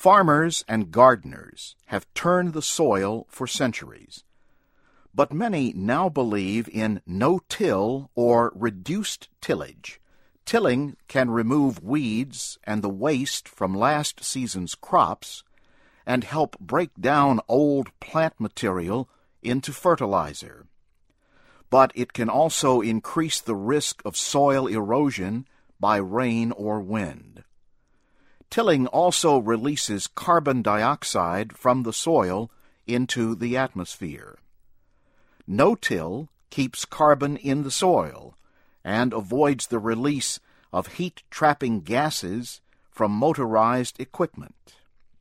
Farmers and gardeners have turned the soil for centuries, but many now believe in no-till or reduced tillage. Tilling can remove weeds and the waste from last season's crops and help break down old plant material into fertilizer. But it can also increase the risk of soil erosion by rain or wind. Tilling also releases carbon dioxide from the soil into the atmosphere. No-till keeps carbon in the soil and avoids the release of heat-trapping gases from motorized equipment.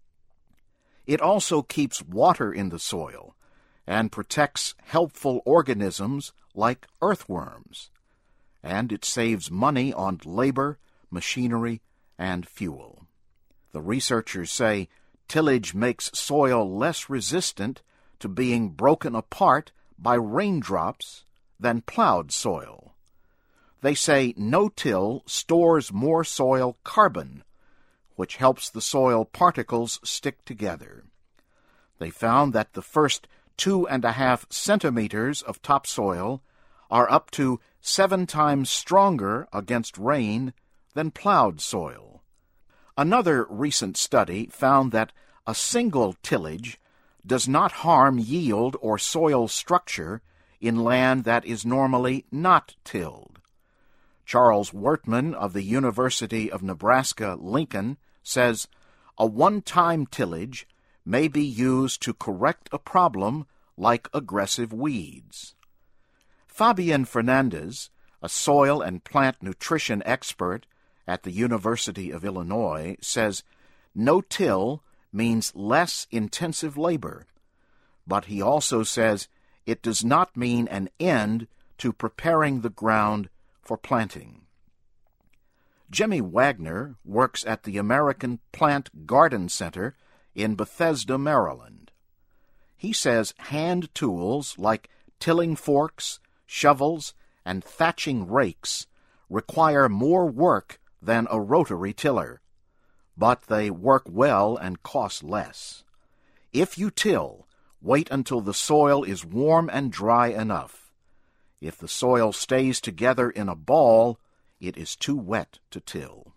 It also keeps water in the soil and protects helpful organisms like earthworms, and it saves money on labor, machinery, and fuel. The researchers say tillage makes soil less resistant to being broken apart by raindrops than plowed soil. They say no-till stores more soil carbon, which helps the soil particles stick together. They found that the first 2.5 centimeters of topsoil are up to 7 times stronger against rain than plowed soil. Another recent study found that a single tillage does not harm yield or soil structure in land that is normally not tilled. Charles Wertman of the University of Nebraska-Lincoln says, a one-time tillage may be used to correct a problem like aggressive weeds. Fabian Fernandez, a soil and plant nutrition expert at the University of Illinois, says no-till means less intensive labor, but he also says it does not mean an end to preparing the ground for planting. Jimmy Wagner works at the American Plant Garden Center in Bethesda, Maryland. He says hand tools like tilling forks, shovels, and thatching rakes require more work than a rotary tiller, but they work well and cost less. If you till, wait until the soil is warm and dry enough. If the soil stays together in a ball, it is too wet to till.